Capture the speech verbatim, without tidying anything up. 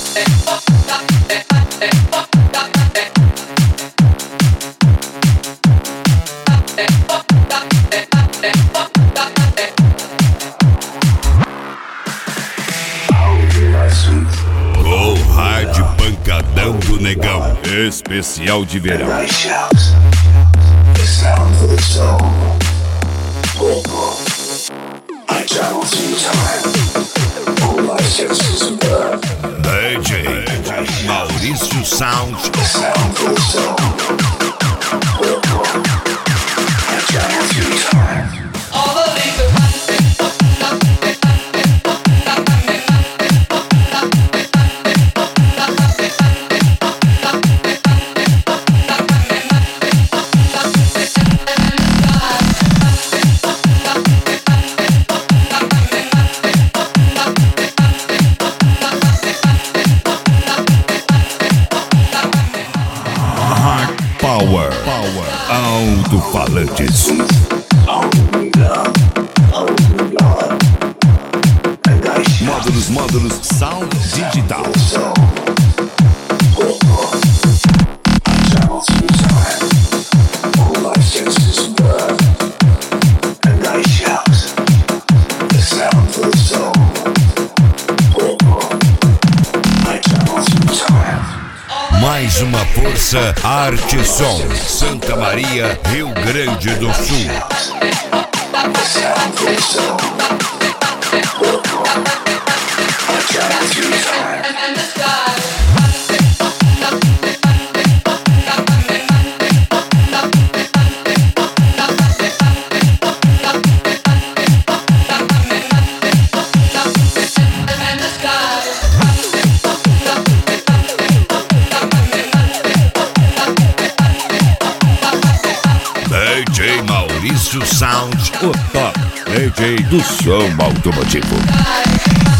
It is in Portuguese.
Go Hard Pancadão do Negão, especial de verão. D J Maurício Sound. Power, Power, alto-falantes. Módulos, módulos, sound digital. Mais uma força, Arte Som, Santa Maria, Rio Grande do Sul. D J Maurício Sound, o top D J do som automotivo.